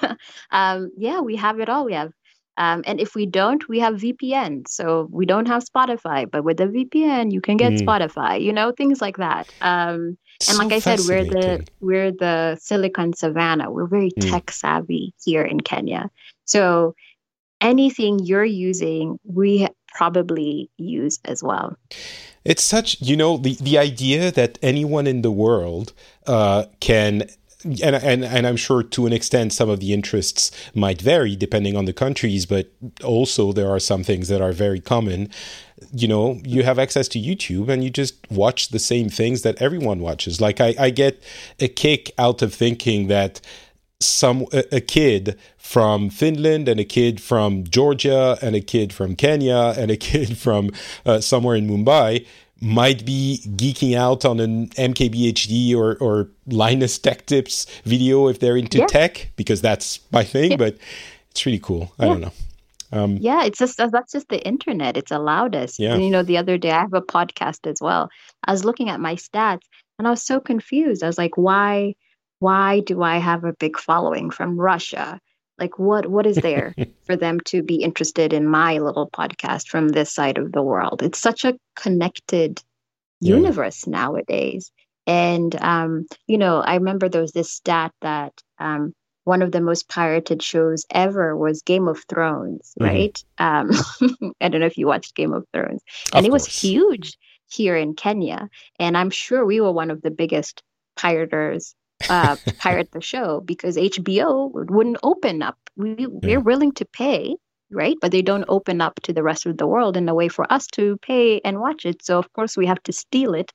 um, yeah, we have it all. We have Um, and if we don't, we have V P N. So we don't have Spotify, but with a V P N, you can get mm. Spotify, you know, things like that. Um, and so like I said, we're the we're the Silicon Savannah. We're very mm. tech savvy here in Kenya. So anything you're using, we probably use as well. It's such, you know, the, the idea that anyone in the world uh, can... And, and and I'm sure to an extent some of the interests might vary depending on the countries, but also there are some things that are very common. You know, you have access to YouTube and you just watch the same things that everyone watches. Like I, I get a kick out of thinking that some a, a kid from Finland and a kid from Georgia and a kid from Kenya and a kid from uh, somewhere in Mumbai might be geeking out on an M K B H D or, or Linus Tech Tips video if they're into yeah. tech, because that's my thing, yeah. but it's really cool. I yeah. don't know. Um, yeah, it's just, that's just the internet. It's allowed us. Yeah. And, you know, the other day I have a podcast as well. I was looking at my stats and I was so confused. I was like, why, why do I have a big following from Russia? Like, what what is there for them to be interested in my little podcast from this side of the world? It's such a connected yeah. universe nowadays. And, um, you know, I remember there was this stat that um, one of the most pirated shows ever was Game of Thrones, mm-hmm. right? Um, I don't know if you watched Game of Thrones. And of it course. was huge here in Kenya. And I'm sure we were one of the biggest pirators uh pirate the show, because H B O wouldn't open up. We we're yeah. willing to pay, right? But they don't open up to the rest of the world in a way for us to pay and watch it. So of course we have to steal it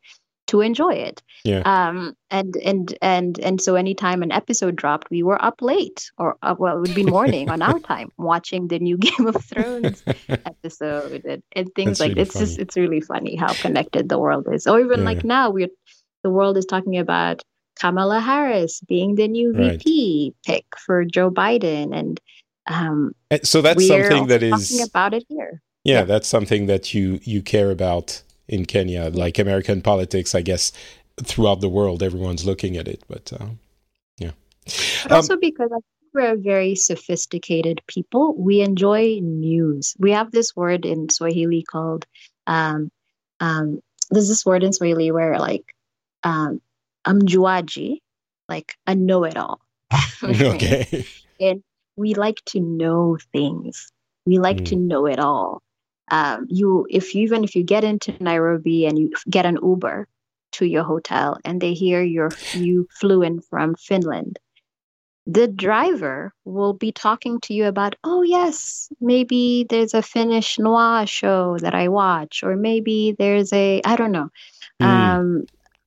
to enjoy it. Yeah. Um, and and and and so anytime an episode dropped, we were up late, or uh, well, it would be morning on our time, watching the new Game of Thrones episode and, and things That's like really it's funny. just it's really funny how connected the world is. Or even Yeah. like now, we're the world is talking about Kamala Harris being the new Right. V P pick for Joe Biden, and um, And so that's we're something also that is talking about it here. yeah, Yeah. that's something that you you care about in Kenya, like American politics, I guess. Throughout the world, everyone's looking at it, but uh, yeah. But Um, also because I think we're a very sophisticated people. We enjoy news. We have this word in Swahili called um, um, there's this word in Swahili where like um, amjuaji, like a know-it-all. okay. And we like to know things. We like Mm. to know it all. Um, you, if you, even if you get into Nairobi and you get an Uber to your hotel, and they hear you're you flew in from Finland, the driver will be talking to you about, oh yes, maybe there's a Finnish noir show that I watch, or maybe there's a, I don't know, Mm. um,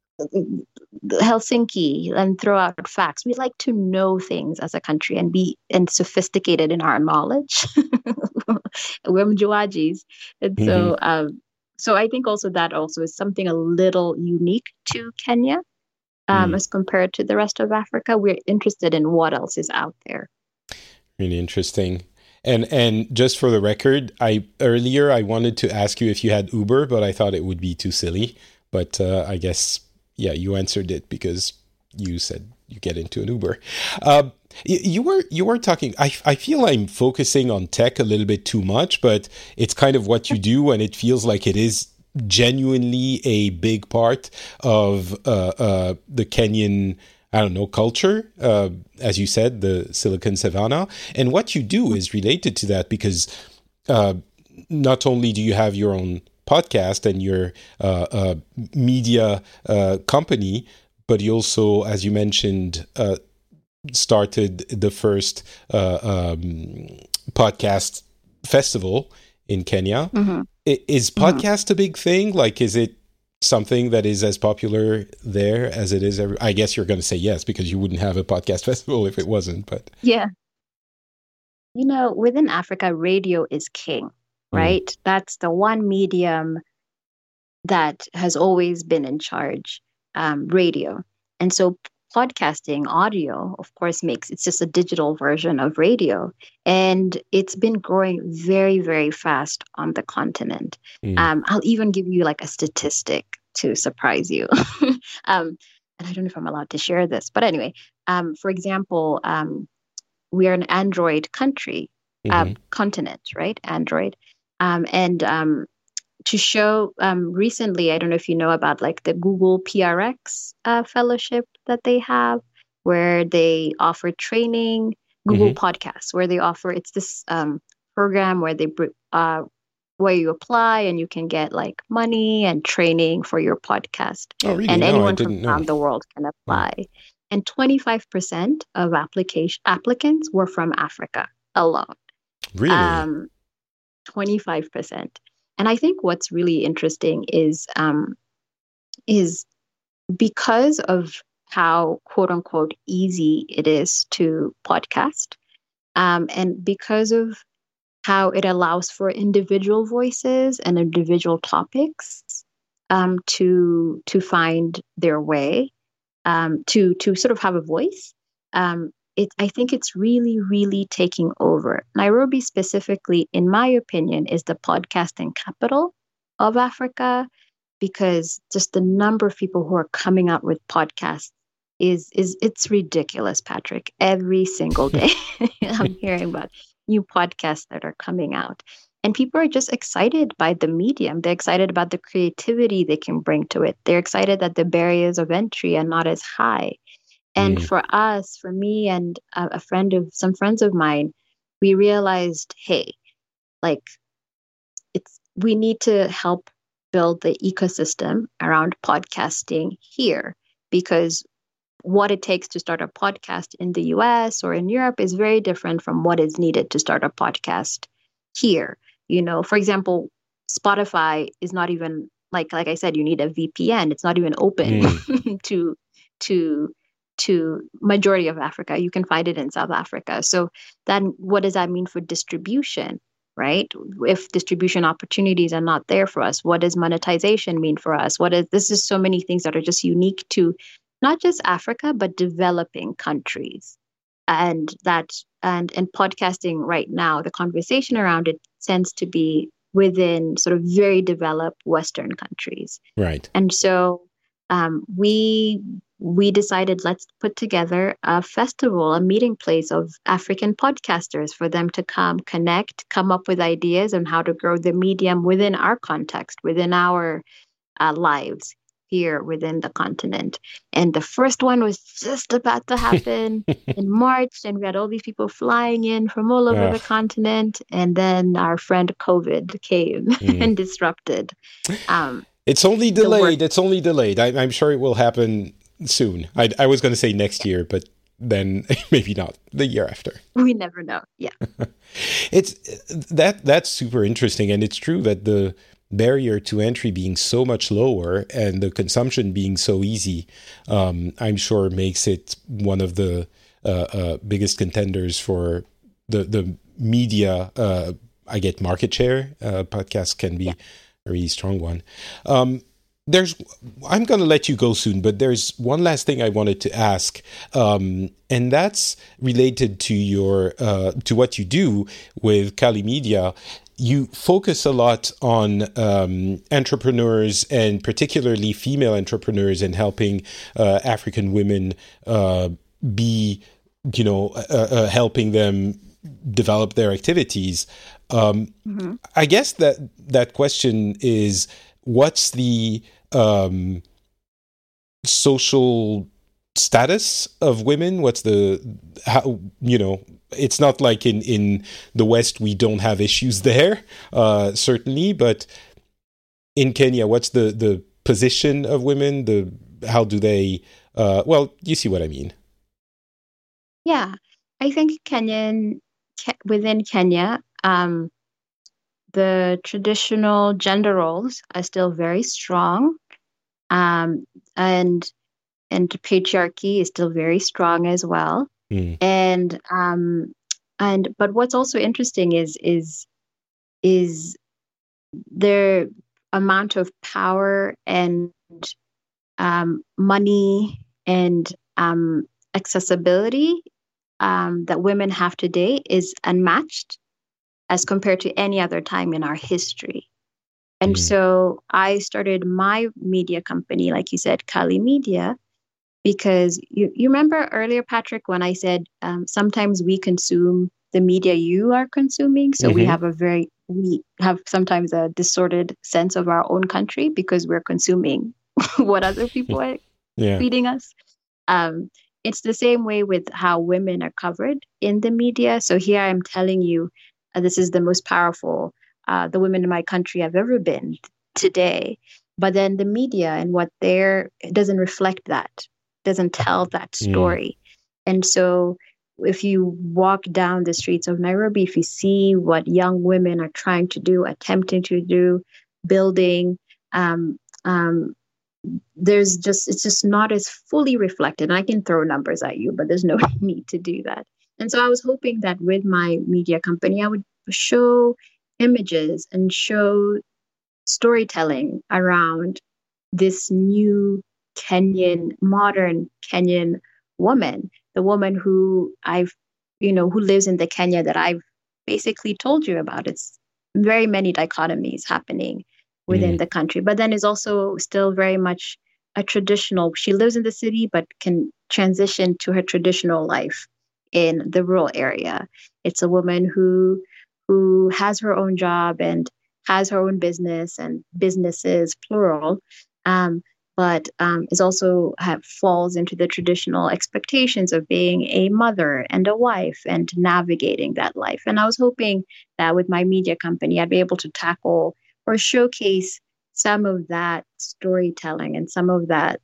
Helsinki, and throw out facts. We like to know things as a country and be and sophisticated in our knowledge. We're Mjuajis. And so um so I think also that also is something a little unique to Kenya um, Mm. as compared to the rest of Africa. We're interested in what else is out there. Really interesting. And and just for the record, I earlier I wanted to ask you if you had Uber, but I thought it would be too silly. But uh, I guess yeah, you answered it because you said you get into an Uber. Uh, you, you were you were talking. I I feel I'm focusing on tech a little bit too much, but it's kind of what you do, and it feels like it is genuinely a big part of uh, uh, the Kenyan, I don't know, culture, uh, as you said, the Silicon Savannah. And what you do is related to that because uh, not only do you have your own podcast and your uh, uh, media uh, company, but you also, as you mentioned, uh, started the first uh, um, podcast festival in Kenya. Mm-hmm. I- Is podcast a big thing? Like, is it something that is as popular there as it is every? I guess you're going to say yes because you wouldn't have a podcast festival if it wasn't. But Yeah. You know, within Africa, radio is king, right? Mm. That's the one medium that has always been in charge, um, radio. And so podcasting, audio, of course, makes it's just a digital version of radio. And it's been growing very, very fast on the continent. Mm. Um, I'll even give you like a statistic to surprise you. um, and I don't know if I'm allowed to share this, but anyway, um, for example, um, we are an Android country, mm-hmm. uh, continent, right? Android. Um, and um, to show um, recently, I don't know if you know about like the Google P R X uh, fellowship that they have, where they offer training, Google mm-hmm. Podcasts, where they offer, it's this um, program where they, uh, where you apply and you can get like money and training for your podcast. Oh, really? And no, anyone from know. around the world can apply. Mm. And twenty-five percent of application applicants were from Africa alone. Really? Um, twenty-five percent. And I think what's really interesting is um, is because of how quote unquote easy it is to podcast, um, and because of how it allows for individual voices and individual topics um, to to find their way. Um, to to sort of have a voice, um, it, I think it's really, really taking over. Nairobi specifically, in my opinion, is the podcasting capital of Africa because just the number of people who are coming out with podcasts is is it's ridiculous, Patrick. Every single day I'm hearing about new podcasts that are coming out. And people are just excited by the medium. They're excited about the creativity they can bring to it. They're excited that the barriers of entry are not as high. And mm. for us, for me and a, a friend of some friends of mine, we realized, hey, like it's we need to help build the ecosystem around podcasting here because what it takes to start a podcast in the U S or in Europe is very different from what is needed to start a podcast here. You know, for example, Spotify is not even like like I said, you need a V P N. It's not even open mm. to to to majority of Africa. You can find it in South Africa. So then what does that mean for distribution, right? If distribution opportunities are not there for us, what does monetization mean for us? What is this is so many things that are just unique to not just Africa, but developing countries. And that and in podcasting right now, the conversation around it tends to be within sort of very developed Western countries. Right. And so um, we we decided let's put together a festival, a meeting place of African podcasters for them to come connect, come up with ideas on how to grow the medium within our context, within our uh, lives here within the continent. And the first one was just about to happen in March, and we had all these people flying in from all over uh. the continent. And then our friend COVID came mm. and disrupted. Um, it's only delayed. It's only delayed. I, I'm sure it will happen soon. I, I was going to say next year, but then maybe not the year after. We never know. Yeah. It's that that's super interesting. And it's true that the barrier to entry being so much lower and the consumption being so easy, um, I'm sure makes it one of the uh, uh, biggest contenders for the, the media, uh, I get market share. Uh, podcasts can be yeah. a really strong one. Um, There's, I'm going to let you go soon, but there's one last thing I wanted to ask, um, and that's related to your uh, to what you do with Kali Media. You focus a lot on um, entrepreneurs and particularly female entrepreneurs and helping uh, African women uh, be, you know, uh, uh, helping them develop their activities. Um, mm-hmm. I guess that that question is, what's the um, social status of women? What's the, how, you know, it's not like in, in the West, we don't have issues there, uh, certainly, but in Kenya, what's the, the position of women? The, how do they, uh, well, you see what I mean. Yeah, I think Kenyan, within Kenya, um, the traditional gender roles are still very strong, um, and and patriarchy is still very strong as well. Mm. And um, and but what's also interesting is is is their amount of power and um, money and um, accessibility um, that women have today is unmatched as compared to any other time in our history. And mm. so I started my media company, like you said, Kali Media, because you, you remember earlier, Patrick, when I said um, sometimes we consume the media you are consuming. So mm-hmm. we have a very, we have sometimes a distorted sense of our own country because we're consuming what other people are yeah. feeding us. Um, it's the same way with how women are covered in the media. So here I'm telling you, Uh, this is the most powerful, uh, the women in my country have ever been today. But then the media and what they're, it doesn't reflect that, doesn't tell that story. Mm. And so if you walk down the streets of Nairobi, if you see what young women are trying to do, attempting to do, building, um, um, there's just, it's just not as fully reflected. And I can throw numbers at you, but there's no need to do that. And so I was hoping that with my media company, I would show images and show storytelling around this new Kenyan, modern Kenyan woman, the woman who I've, you know, who lives in the Kenya that I've basically told you about. It's very many dichotomies happening within mm. the country, but then is also still very much a traditional, she lives in the city, but can transition to her traditional life in the rural area. It's a woman who who has her own job and has her own business and businesses, plural, um, but um, is also have, falls into the traditional expectations of being a mother and a wife and navigating that life. And I was hoping that with my media company, I'd be able to tackle or showcase some of that storytelling and some of that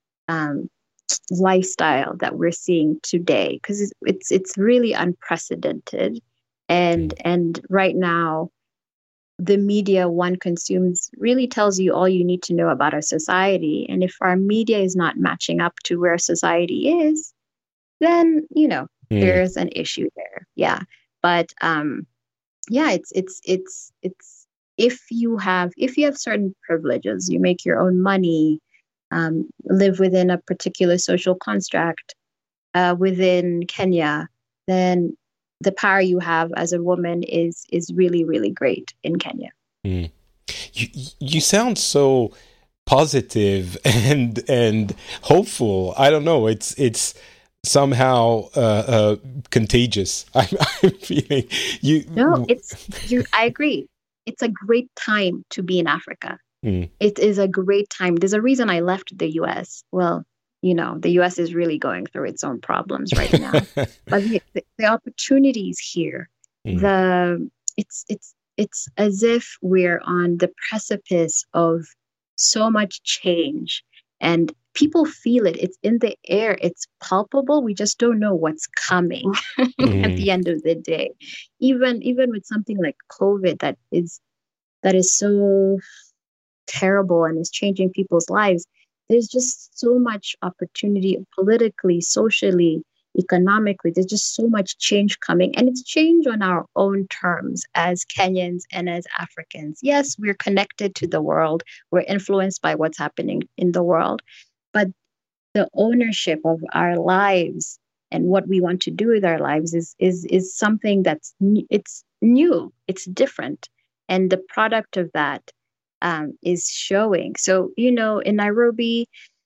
um, lifestyle that we're seeing today, because it's, it's it's really unprecedented, and and right now the media one consumes really tells you all you need to know about our society. And if our media is not matching up to where society is, then, you know, mm. there's an issue there. Yeah. But um, yeah, it's, it's, it's, it's, if you have, if you have certain privileges, you make your own money, um, live within a particular social construct uh, within Kenya, then the power you have as a woman is is really, really great in Kenya. Mm. You you sound so positive and and hopeful. I don't know. It's it's somehow uh, uh, contagious. I'm, I'm feeling you. No, it's you. I agree. It's a great time to be in Africa. Mm. It is a great time. There's a reason I left the U S. Well, you know, the U S is really going through its own problems right now. But the, the opportunities here, mm. the it's it's it's as if we're on the precipice of so much change, and people feel it. It's in the air. It's palpable. We just don't know what's coming mm. at the end of the day. Even even with something like COVID that is that is so terrible and is changing people's lives. There's just so much opportunity politically, socially, economically. There's just so much change coming. And it's change on our own terms as Kenyans and as Africans. Yes, we're connected to the world. We're influenced by what's happening in the world. But the ownership of our lives and what we want to do with our lives is is is something that's it's new. It's different. And the product of that Um, is showing. So, you know, in Nairobi,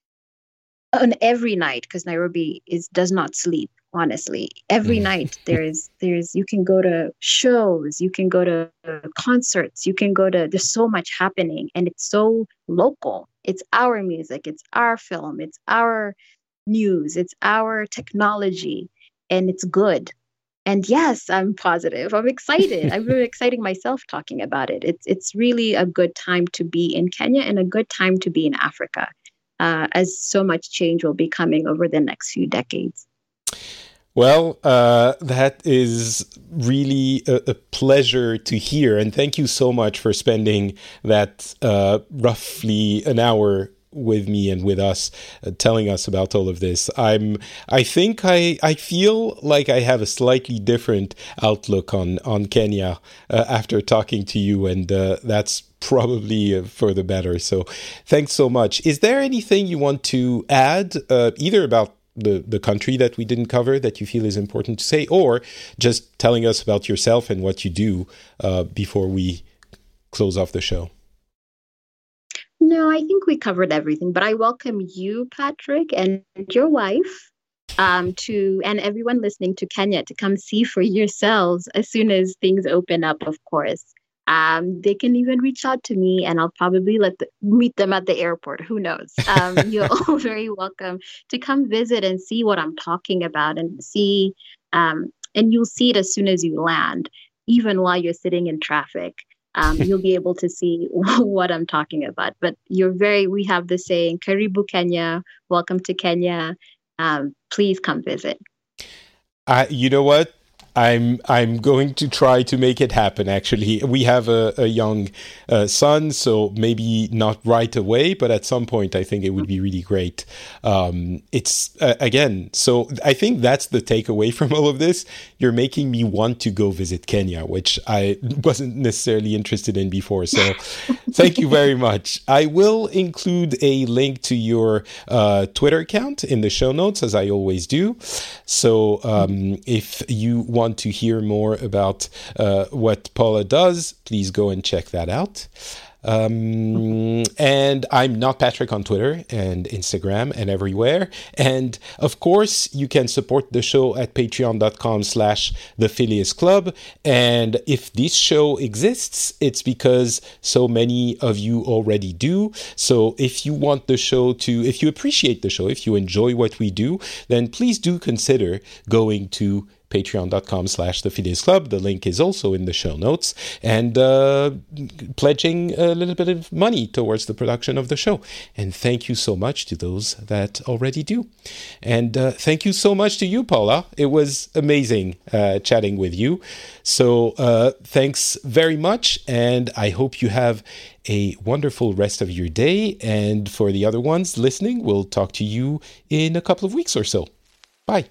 on every night, because Nairobi is does not sleep, honestly. Every night there's there's you can go to shows, you can go to concerts, you can go to there's so much happening, and it's so local. It's our music, it's our film, it's our news, it's our technology, and it's good. And yes, I'm positive. I'm excited. I'm really exciting myself talking about it. It's it's really a good time to be in Kenya and a good time to be in Africa, uh, as so much change will be coming over the next few decades. Well, uh, that is really a, a pleasure to hear. And thank you so much for spending that uh, roughly an hour with me and with us, uh, telling us about all of this. I'm, I think I, I feel like I have a slightly different outlook on, on Kenya uh, after talking to you, and uh, that's probably uh, for the better. So thanks so much. Is there anything you want to add, uh, either about the, the country that we didn't cover that you feel is important to say, or just telling us about yourself and what you do uh, before we close off the show? No, I think we covered everything, but I welcome you, Patrick, and your wife, um, to and everyone listening to Kenya to come see for yourselves as soon as things open up, of course. Um, they can even reach out to me, and I'll probably let the, meet them at the airport. Who knows? Um, you're all very welcome to come visit and see what I'm talking about, and see, um, and you'll see it as soon as you land, even while you're sitting in traffic. Um, you'll be able to see what I'm talking about. But you're very, we have the saying, Karibu Kenya, welcome to Kenya. Um, please come visit. Uh, you know what? I'm I'm going to try to make it happen, actually. We have a, a young uh, son, so maybe not right away, but at some point I think it would be really great. Um, it's, uh, again, so I think that's the takeaway from all of this. You're making me want to go visit Kenya, which I wasn't necessarily interested in before. So thank you very much. I will include a link to your uh, Twitter account in the show notes, as I always do. So um, if you want to hear more about uh, what Paula does, please go and check that out. Um, and I'm not Patrick on Twitter and Instagram and everywhere. And of course, you can support the show at patreon.com slash the Phileas Club. And if this show exists, it's because so many of you already do. So if you want the show to, if you appreciate the show, if you enjoy what we do, then please do consider going to patreon.com slash the Phileas Club. The link is also in the show notes. And uh, pledging a little bit of money towards the production of the show. And thank you so much to those that already do. And uh, thank you so much to you, Paula. It was amazing uh, chatting with you. So uh, thanks very much. And I hope you have a wonderful rest of your day. And for the other ones listening, we'll talk to you in a couple of weeks or so. Bye.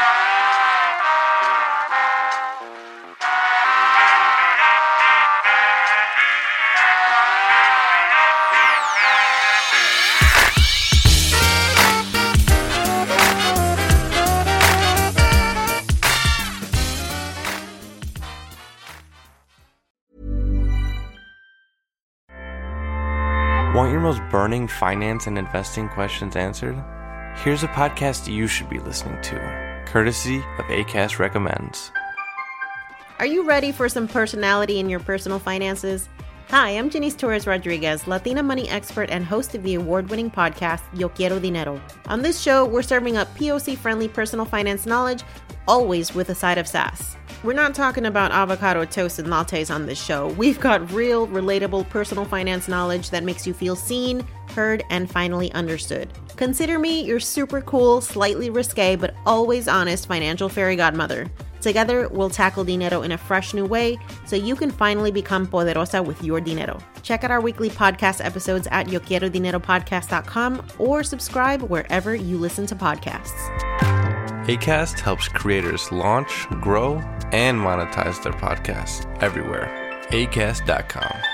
Want your most burning finance and investing questions answered? Here's a podcast you should be listening to, courtesy of Acast Recommends. Are you ready for some personality in your personal finances? Hi, I'm Janice Torres Rodriguez, Latina money expert and host of the award-winning podcast, Yo Quiero Dinero. On this show, we're serving up P O C-friendly personal finance knowledge, always with a side of sass. We're not talking about avocado toast and lattes on this show. We've got real, relatable personal finance knowledge that makes you feel seen, heard, and finally understood. Consider me your super cool, slightly risque, but always honest financial fairy godmother. Together, we'll tackle dinero in a fresh new way so you can finally become poderosa with your dinero. Check out our weekly podcast episodes at yo quiero dinero podcast dot com or subscribe wherever you listen to podcasts. Acast helps creators launch, grow, and monetize their podcasts everywhere. acast dot com.